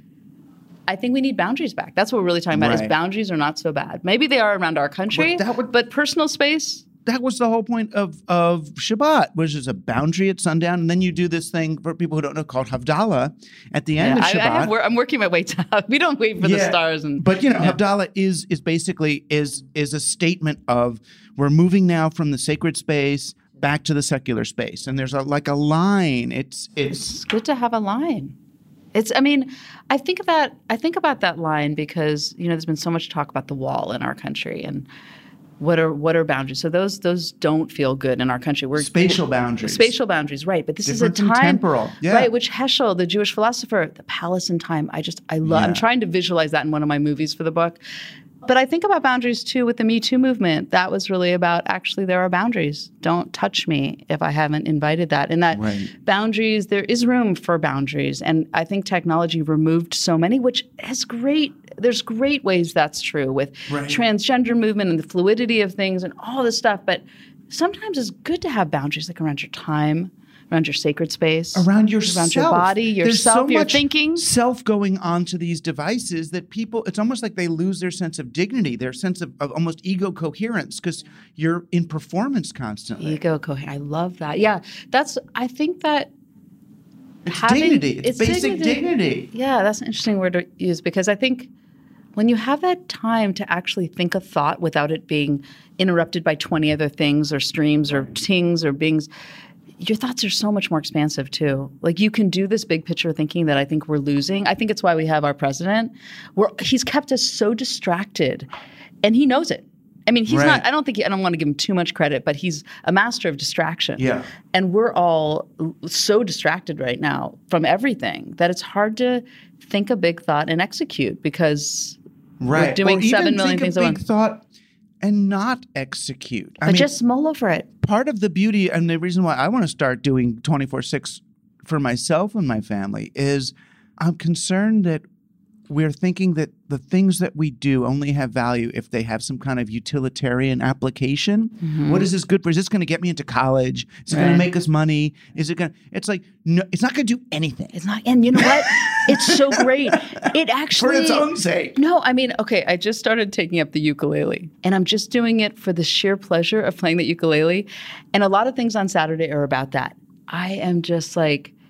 I think we need boundaries back. That's what we're really talking about right. is boundaries are not so bad. Maybe they are around our country, well, would, but personal space. That was the whole point of, of Shabbat, which is a boundary at sundown. And then you do this thing for people who don't know called Havdalah at the end yeah, of Shabbat. I, I have, I'm working my way to We don't wait for yeah, the stars. And, but, you know, yeah. Havdalah is is basically is is a statement of we're moving now from the sacred space back to the secular space. And there's a, like a line. It's, it's it's good to have a line. It's, I mean, I think about, I think about that line because, you know, there's been so much talk about the wall in our country and what are, what are boundaries? So those, those don't feel good in our country. We're spatial boundaries. Spatial boundaries, right. But this Different is a time, temporal. Yeah. right, which Heschel, the Jewish philosopher, the palace and time, I just, I love, yeah. I'm trying to visualize that in one of my movies for the book. But I think about boundaries, too, with the Me Too movement. That was really about actually there are boundaries. Don't touch me if I haven't invited that. And that right. boundaries, there is room for boundaries. And I think technology removed so many, which is great. There's great ways that's true with right. transgender movement and the fluidity of things and all this stuff. But sometimes it's good to have boundaries like around your time, around your sacred space, around yourself, around your body, yourself, There's so your much thinking. Self going onto these devices that people, it's almost like they lose their sense of dignity, their sense of, of almost ego coherence because you're in performance constantly. Ego coherence. I love that. Yeah, that's, I think that it's having, dignity. It's, it's basic dignity. dignity. Yeah, that's an interesting word to use because I think when you have that time to actually think a thought without it being interrupted by twenty other things or streams or tings or bings, your thoughts are so much more expansive too. Like you can do this big picture thinking that I think we're losing. I think it's why we have our president. We're, he's kept us so distracted and he knows it. I mean, he's right. not, I don't think, he, I don't want to give him too much credit, but he's a master of distraction. Yeah. And we're all so distracted right now from everything that it's hard to think a big thought and execute because right. we're doing or seven even million think things a at big once. Thought and not execute. I but mean, just mull over it. Part of the beauty and the reason why I want to start doing twenty-four six for myself and my family is I'm concerned that we're thinking that the things that we do only have value if they have some kind of utilitarian application. Mm-hmm. What is this good for? Is this going to get me into college? Is it right. going to make us money? Is it going to, it's like, no, it's not going to do anything. It's not, and you know what? It's so great. It actually. For its own sake. No, I mean, okay, I just started taking up the ukulele and I'm just doing it for the sheer pleasure of playing the ukulele. And a lot of things on Saturday are about that. I am just like,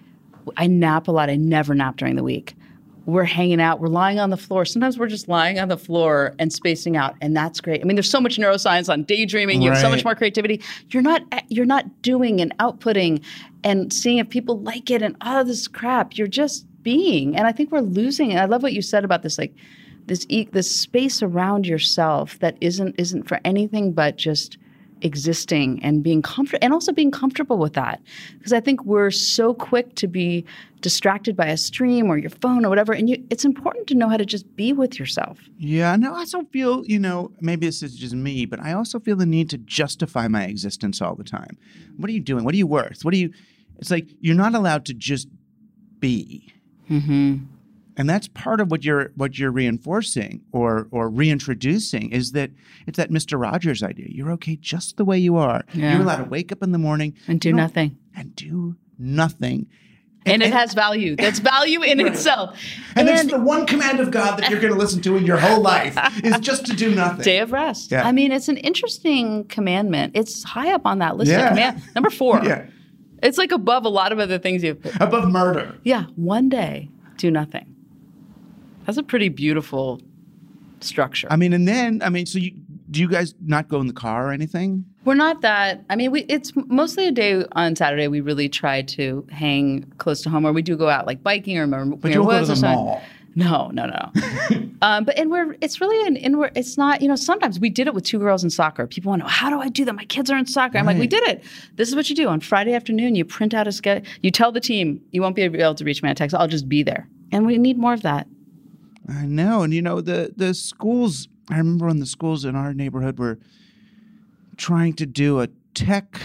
I nap a lot. I never nap during the week. We're hanging out. We're lying on the floor. Sometimes we're just lying on the floor and spacing out, and that's great. I mean, there's so much neuroscience on daydreaming. You have so much more creativity. You're not you're not doing and outputting and seeing if people like it and all this crap. You're just being. And I think we're losing. And I love what you said about this, like this e- this space around yourself that isn't isn't for anything but just existing and being comfortable, and also being comfortable with that. Because I think we're so quick to be distracted by a stream or your phone or whatever, and you, it's important to know how to just be with yourself. Yeah, no, I also feel, you know, maybe this is just me, but I also feel the need to justify my existence all the time. What are you doing? What are you worth? What are you? It's like you're not allowed to just be. Mm-hmm. And that's part of what you're what you're reinforcing or or reintroducing is that it's that Mister Rogers idea. You're okay just the way you are. Yeah. You're allowed to wake up in the morning and do nothing. And do nothing. And, and it and, has value. That's value in right. itself. And, and it's the one command of God that you're going to listen to in your whole life is just to do nothing. Day of rest. Yeah. I mean, it's an interesting commandment. It's high up on that list yeah. of command. Number four. Yeah. It's like above a lot of other things you've put. Above murder. Yeah. One day, do nothing. That's a pretty beautiful structure. I mean, and then, I mean, so you, do you guys not go in the car or anything? We're not that. I mean, we it's mostly a day on Saturday. We really try to hang close to home, or we do go out like biking or remember. But you won't go to the mall. No, no, no. um, but and we're it's really an inward. It's not. You know, sometimes we did it with two girls in soccer. People want to know, how do I do that? My kids are in soccer. I'm right. like, we did it. This is what you do on Friday afternoon. You print out a schedule. You tell the team you won't be able to reach me on text. I'll just be there, and we need more of that. I know. And, you know, the, the schools, I remember when the schools in our neighborhood were trying to do a tech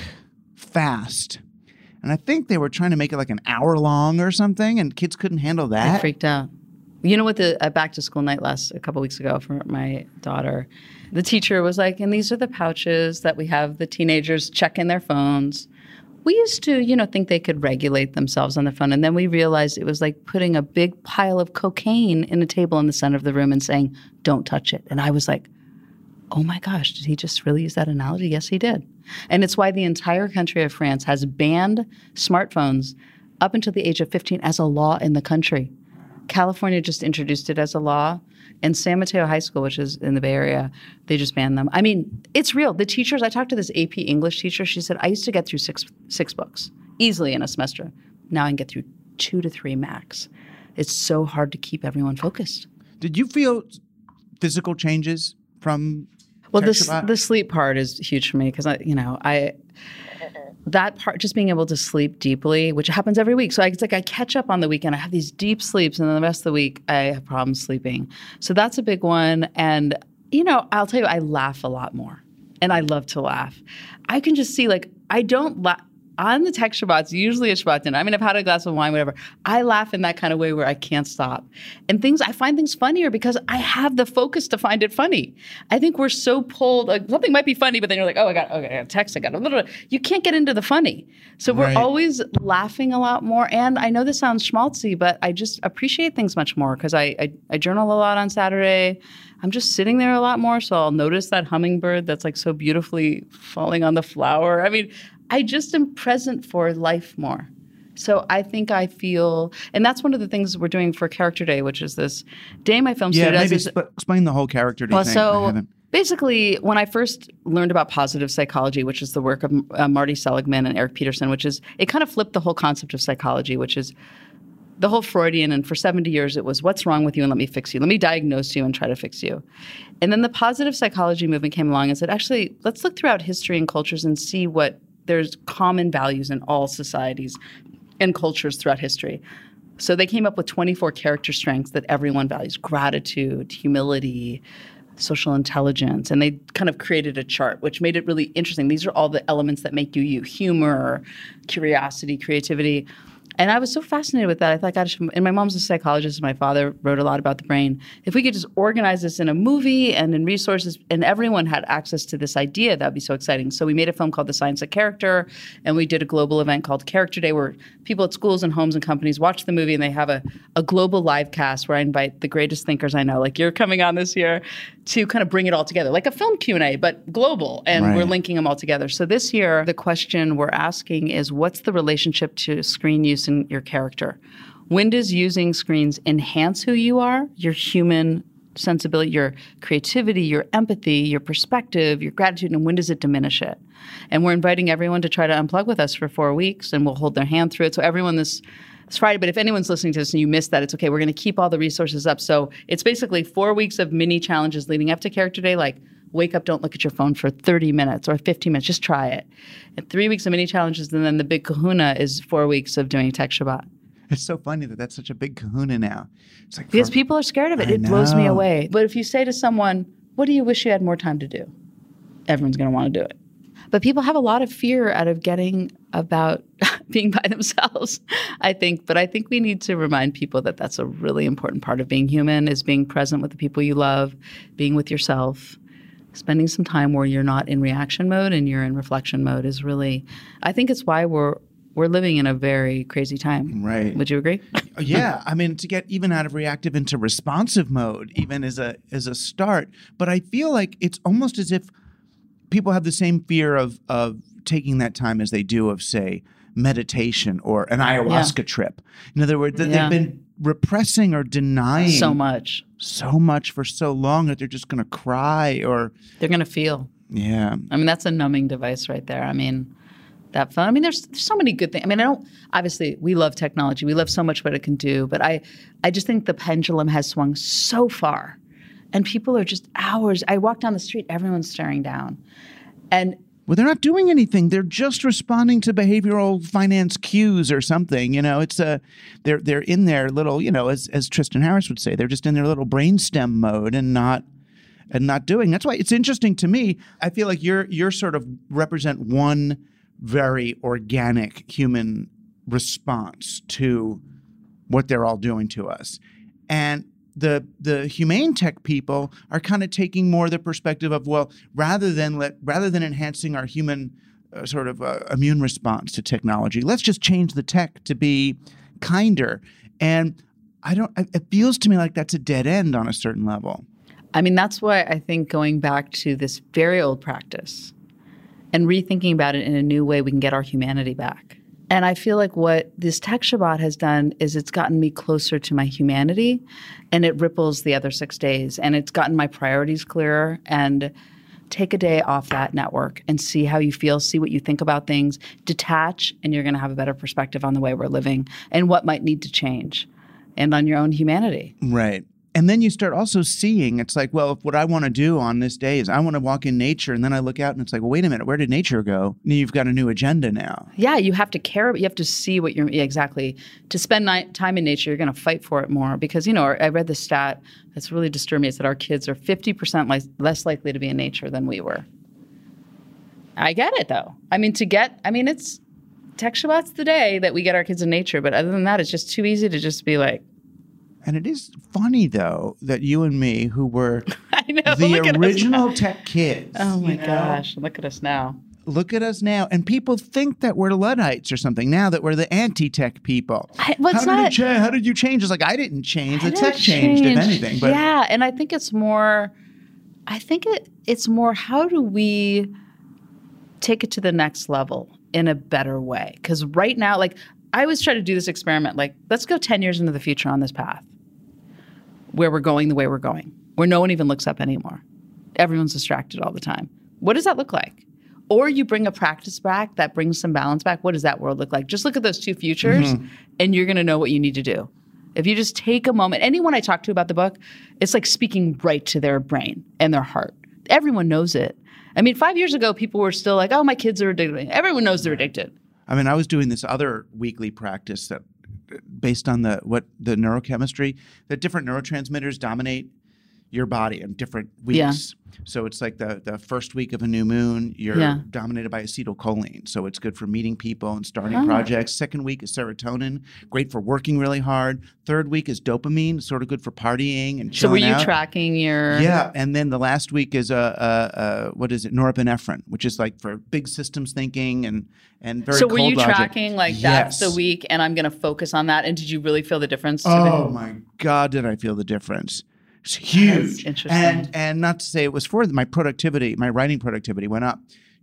fast. And I think they were trying to make it like an hour long or something, and kids couldn't handle that. I freaked out. You know what, the uh, back to school night last a couple weeks ago for my daughter, the teacher was like, and these are the pouches that we have the teenagers check in their phones. We used to, you know, think they could regulate themselves on the phone. And then we realized it was like putting a big pile of cocaine in a table in the center of the room and saying, don't touch it. And I was like, oh my gosh, did he just really use that analogy? Yes, he did. And it's why the entire country of France has banned smartphones up until the age of fifteen as a law in the country. California just introduced it as a law. And San Mateo High School, which is in the Bay Area, they just banned them. I mean, it's real. The teachers, I talked to this A P English teacher. She said, I used to get through six six books easily in a semester. Now I can get through two to three max. It's so hard to keep everyone focused. Did you feel physical changes from Well, the, the sleep part is huge for me because, I, you know, I... that part, just being able to sleep deeply, which happens every week. So I, it's like I catch up on the weekend. I have these deep sleeps, and then the rest of the week I have problems sleeping. So that's a big one. And, you know, I'll tell you, I laugh a lot more. And I love to laugh. I can just see, like, I don't laugh. On the tech Shabbats, usually a Shabbat dinner, I mean, I've had a glass of wine, whatever. I laugh in that kind of way where I can't stop. And things, I find things funnier because I have the focus to find it funny. I think we're so pulled, like something might be funny, but then you're like, oh, I got, okay, I got a text, I got a little bit. You can't get into the funny. So we're Right. always laughing a lot more. And I know this sounds schmaltzy, but I just appreciate things much more because I, I, I journal a lot on Saturday. I'm just sitting there a lot more, so I'll notice that hummingbird that's like so beautifully falling on the flower. I mean, I just am present for life more. So I think I feel, and that's one of the things we're doing for Character Day, which is this day my film Yeah, studio maybe does. sp- explain the whole character Well, thing. I so haven't. basically, when I first learned about positive psychology, which is the work of uh, Marty Seligman and Eric Peterson, which is, it kind of flipped the whole concept of psychology, which is the whole Freudian, and for seventy years it was, what's wrong with you and let me fix you. Let me diagnose you and try to fix you. And then the positive psychology movement came along and said, actually, let's look throughout history and cultures and see what there's common values in all societies and cultures throughout history. So they came up with twenty-four character strengths that everyone values: gratitude, humility, social intelligence. And they kind of created a chart, which made it really interesting. These are all the elements that make you you: humor, curiosity, creativity. And I was so fascinated with that. I thought, gosh, and my mom's a psychologist, and my father wrote a lot about the brain. If we could just organize this in a movie and in resources, and everyone had access to this idea, that would be so exciting. So we made a film called The Science of Character, and we did a global event called Character Day, where people at schools and homes and companies watch the movie, and they have a, a global live cast where I invite the greatest thinkers I know, like you're coming on this year, to kind of bring it all together, like a film Q and A, but global, and Right. we're linking them all together. So this year, the question we're asking is, what's the relationship to screen use uniqueness and your character. When does using screens enhance who you are, your human sensibility, your creativity, your empathy, your perspective, your gratitude, and when does it diminish it? And we're inviting everyone to try to unplug with us for four weeks, and we'll hold their hand through it. So everyone this, this Friday, but if anyone's listening to this and you missed that, it's okay. We're going to keep all the resources up. So it's basically four weeks of mini challenges leading up to Character Day, like wake up, don't look at your phone for thirty minutes or fifteen minutes. Just try it. And three weeks of mini challenges, and then the big kahuna is four weeks of doing Tech Shabbat. It's so funny that that's such a big kahuna now. It's like because for, people are scared of it. I It blows me know. away. But if you say to someone, what do you wish you had more time to do? Everyone's going to want to do it. But people have a lot of fear out of getting about being by themselves, I think. But I think we need to remind people that that's a really important part of being human, is being present with the people you love, being with yourself, spending some time where you're not in reaction mode and you're in reflection mode is really, I think it's why we're we're living in a very crazy time. Right. Would you agree? Yeah. I mean, to get even out of reactive into responsive mode, even as a as a start. But I feel like it's almost as if people have the same fear of of taking that time as they do of, say, meditation or an ayahuasca yeah. trip. In other words, that yeah. they've been repressing or denying so much, so much for so long that they're just going to cry or they're going to feel. Yeah. I mean, that's a numbing device right there. I mean, that phone. I mean, there's, there's so many good things. I mean, I don't, obviously we love technology. We love so much what it can do, but I, I just think the pendulum has swung so far and people are just hours. I walk down the street, everyone's staring down. And well, they're not doing anything. They're just responding to behavioral finance cues or something. You know, it's a they're they're in their little, you know, as as Tristan Harris would say, they're just in their little brainstem mode and not and not doing. That's why it's interesting to me. I feel like you're you're sort of represent one very organic human response to what they're all doing to us, and the the humane tech people are kind of taking more the perspective of, well, rather than let rather than enhancing our human uh, sort of uh, immune response to technology, let's just change the tech to be kinder. And I don't. It feels to me like that's a dead end on a certain level. I mean, that's why I think going back to this very old practice and rethinking about it in a new way, we can get our humanity back. And I feel like what this Tech Shabbat has done is it's gotten me closer to my humanity, and it ripples the other six days. And it's gotten my priorities clearer. And take a day off that network and see how you feel, see what you think about things, detach, and you're going to have a better perspective on the way we're living and what might need to change and on your own humanity. Right. And then you start also seeing, it's like, well, if what I want to do on this day is I want to walk in nature, and then I look out and it's like, well, wait a minute, where did nature go? And you've got a new agenda now. Yeah, you have to care. You have to see what you're, yeah, exactly. To spend ni- time in nature, you're going to fight for it more because, you know, I read the stat that's really disturbed me. It's that our kids are fifty percent li- less likely to be in nature than we were. I get it, though. I mean, to get, I mean, it's, Tech Shabbat's the day that we get our kids in nature, but other than that, it's just too easy to just be like, and it is funny, though, that you and me, who were I know, the original tech kids. Oh, my you know, gosh. Look at us now. Look at us now. And people think that we're Luddites or something now, that we're the anti-tech people. I, well, how, it's did not, it cha- how did you change? It's like, I didn't change. I The tech didn't changed, change. if anything. But yeah, and I think it's more, I think it, it's more, how do we take it to the next level in a better way? Because right now, like, I always try to do this experiment, like, let's go ten years into the future on this path, where we're going the way we're going, where no one even looks up anymore. Everyone's distracted all the time. What does that look like? Or you bring a practice back that brings some balance back. What does that world look like? Just look at those two futures, mm-hmm. and you're going to know what you need to do. If you just take a moment, anyone I talk to about the book, it's like speaking right to their brain and their heart. Everyone knows it. I mean, five years ago, people were still like, oh, my kids are addicted. Everyone knows they're addicted. I mean, I was doing this other weekly practice that based on the what the neurochemistry, that different neurotransmitters dominate your body in different weeks. Yeah. So it's like the the first week of a new moon, you're yeah. dominated by acetylcholine. So it's good for meeting people and starting oh. projects. Second week is serotonin, great for working really hard. Third week is dopamine, sort of good for partying and chilling So were you out. tracking your... Yeah, and then the last week is, a, a, a what is it, norepinephrine, which is like for big systems thinking and, and very So cold were you logic. tracking like yes. that's the week and I'm going to focus on that? And did you really feel the difference? Oh my God, did I feel the difference. It's huge. That's interesting. And and not to say it was for my productivity, my writing productivity went up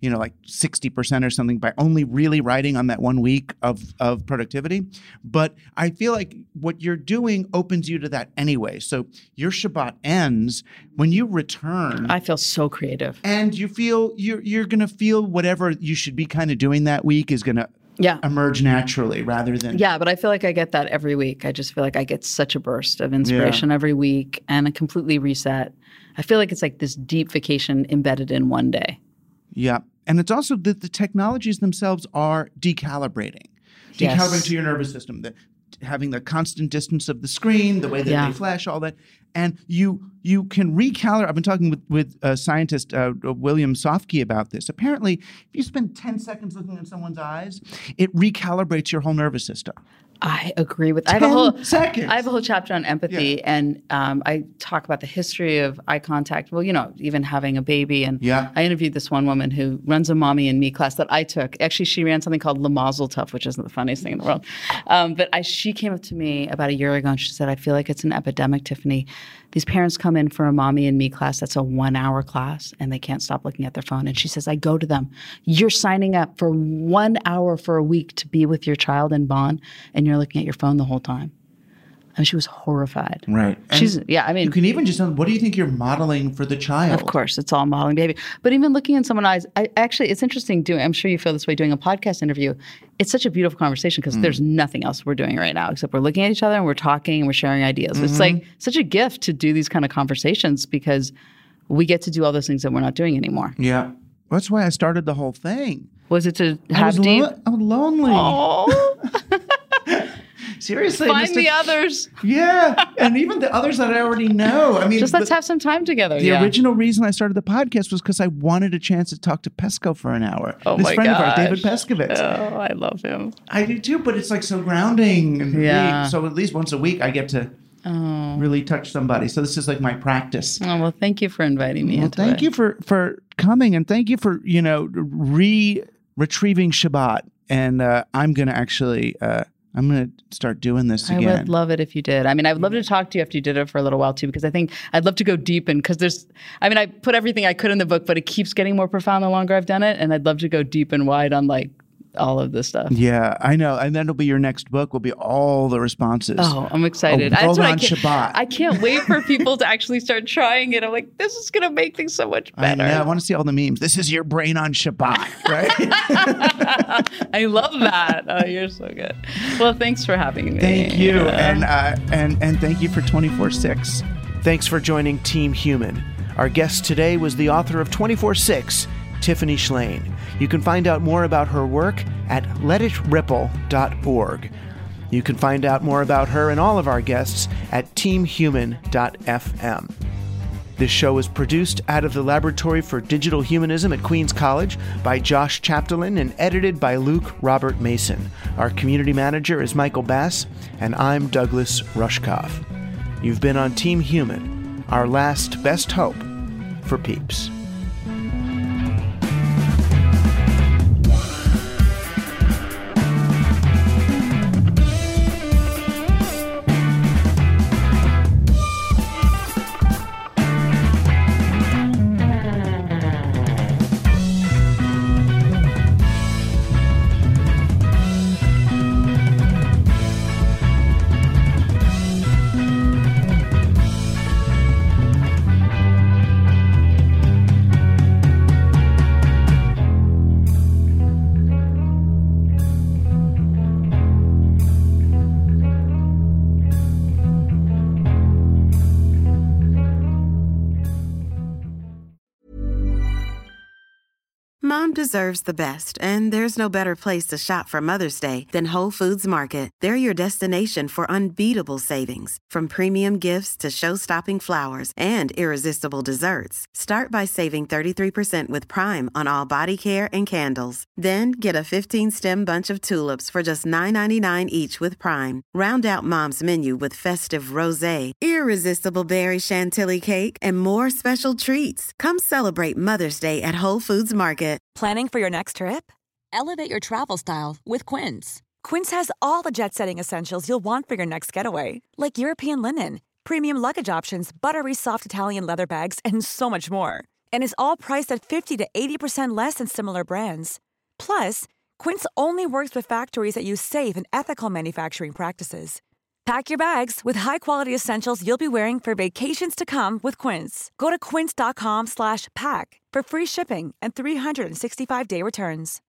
you know, like sixty percent or something by only really writing on that one week of, of productivity. But I feel like what you're doing opens you to that anyway. So your Shabbat ends when you return. I feel so creative. And you feel you're, you're going to feel whatever you should be kind of doing that week is going to yeah. emerge naturally rather than. Yeah, but I feel like I get that every week. I just feel like I get such a burst of inspiration yeah. every week and a completely reset. I feel like it's like this deep vacation embedded in one day. Yeah. And it's also that the technologies themselves are decalibrating. Yes. Decalibrating to your nervous system. The, having the constant distance of the screen, the way that yeah. they flash, all that. And you you can recalibrate. I've been talking with, with a scientist, uh, William Sofke, about this. Apparently, if you spend ten seconds looking in someone's eyes, it recalibrates your whole nervous system. I agree with. I have a whole seconds. I have a whole chapter on empathy, yeah. and um, I talk about the history of eye contact. Well, you know, even having a baby, and yeah. I interviewed this one woman who runs a Mommy and Me class that I took. Actually, she ran something called Le Mazel Tov, which isn't the funniest thing in the world. Um, but I, she came up to me about a year ago, and she said, "I feel like it's an epidemic, Tiffany. These parents come in for a Mommy and Me class that's a one-hour class, and they can't stop looking at their phone." And she says, "I go to them. You're signing up for one hour for a week to be with your child and bond, and you're looking at your phone the whole time." And she was horrified. Right. She's and yeah. I mean, you can even just what do you think you're modeling for the child? Of course, it's all modeling behavior. But even looking in someone's eyes, I actually, it's interesting doing. I'm sure you feel this way doing a podcast interview. It's such a beautiful conversation because mm. there's nothing else we're doing right now except we're looking at each other and we're talking and we're sharing ideas. Mm-hmm. It's like such a gift to do these kind of conversations because we get to do all those things that we're not doing anymore. Yeah, that's why I started the whole thing. Was it to I have was deep? Lo- I was lonely. Oh. Seriously, find Mister the others. Yeah, and even the others that I already know. I mean, just let's the, have some time together. The yeah. original reason I started the podcast was because I wanted a chance to talk to Pesco for an hour. Oh this my friend gosh. of ours, David Pescovitz. Oh, I love him. I do too, but it's like so grounding. And yeah. really, so at least once a week, I get to oh. really touch somebody. So this is like my practice. Oh well, thank you for inviting me. Well, into thank it. you for for coming, and thank you for you know re retrieving Shabbat. And uh, I'm gonna actually. Uh, I'm going to start doing this again. I would love it if you did. I mean, I would love to talk to you after you did it for a little while too, because I think I'd love to go deep in, because there's, I mean, I put everything I could in the book, but it keeps getting more profound the longer I've done it. And I'd love to go deep and wide on like all of this stuff. Yeah, I know. And that'll be your next book will be all the responses. Oh, I'm excited. Oh, That's what on I can't, Shabbat. I can't wait for people to actually start trying it. I'm like, this is going to make things so much better. I know. I want to see all the memes. This is your brain on Shabbat, right? I love that. Oh, you're so good. Well, thanks for having me. Thank you. Yeah. And, uh, and, and thank you for twenty-four six. Thanks for joining Team Human. Our guest today was the author of twenty-four six, Tiffany Shlain. You can find out more about her work at let it ripple dot org. You can find out more about her and all of our guests at team human dot f m. This show is produced out of the Laboratory for Digital Humanism at Queens College by Josh Chapdelaine and edited by Luke Robert Mason. Our community manager is Michael Bass, and I'm Douglas Rushkoff. You've been on Team Human, our last best hope for peeps. Mom deserves the best, and there's no better place to shop for Mother's Day than Whole Foods Market. They're your destination for unbeatable savings, from premium gifts to show-stopping flowers and irresistible desserts. Start by saving thirty-three percent with Prime on all body care and candles. Then get a fifteen-stem bunch of tulips for just nine ninety-nine each with Prime. Round out Mom's menu with festive rosé, irresistible berry chantilly cake, and more special treats. Come celebrate Mother's Day at Whole Foods Market. Planning for your next trip? Elevate your travel style with Quince. Quince has all the jet-setting essentials you'll want for your next getaway, like European linen, premium luggage options, buttery soft Italian leather bags, and so much more. and is all priced at fifty to eighty percent less than similar brands. Plus, Quince only works with factories that use safe and ethical manufacturing practices. Pack your bags with high-quality essentials you'll be wearing for vacations to come with Quince. Go to quince.com slash pack for free shipping and three sixty-five day returns.